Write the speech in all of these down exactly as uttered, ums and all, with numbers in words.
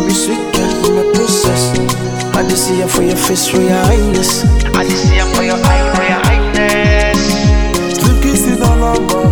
be sweet girl, you my princess. I just see you for your face, for your highness. I just see you for your eye, for your highness. Two kisses all over.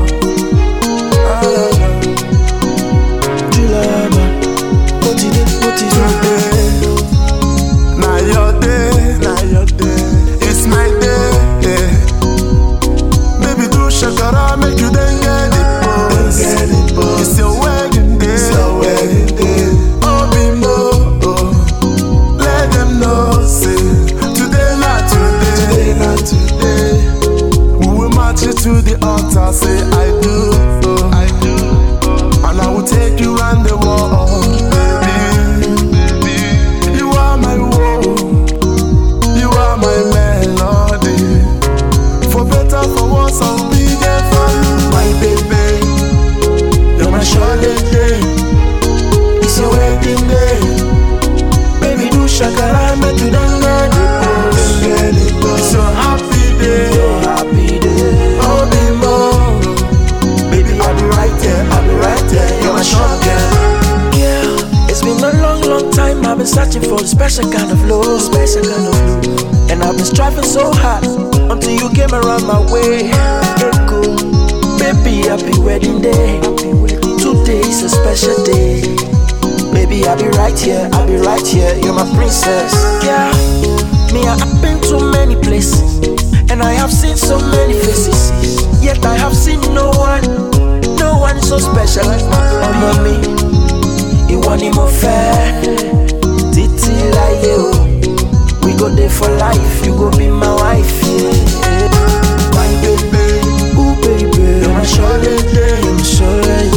July, what you did, what you did. Now your day, now your day. It's my day, yeah. Baby, do shakara, make you then get it, boss. It's your wedding day, it's your wedding day. Oh, bimbo, oh. Let them know, say today, not today, today, not today. We will march you to the altar, say I do, oh. I do, oh. And I will take you round the world, baby, baby. You are my world, you are my melody. For better, for worse, I'll be there for you, my baby. You're my shorty day, it's your wedding day. Baby, do shakara, make you then get it, boss. It's your happy day, Your happy day. oh, be more. Baby, I'll be right there, I'll be right there. You're my short girl. Yeah, it's been a long, long time. I've been searching for a special kind of love, special kind of love. And I've been striving so hard until you came around my way. Echo, baby, happy wedding day. Today is a special day. Baby, I'll be right here, I'll be right here. You're my princess. Yeah, me, I've been to many places, and I have seen so many faces. Yet I have seen no one, no one so special like my mommy. You want him more fair, titi like you. We go there for life, you go be my wife, yeah. My baby, Ooh baby, you're my shorty day. you're my shorty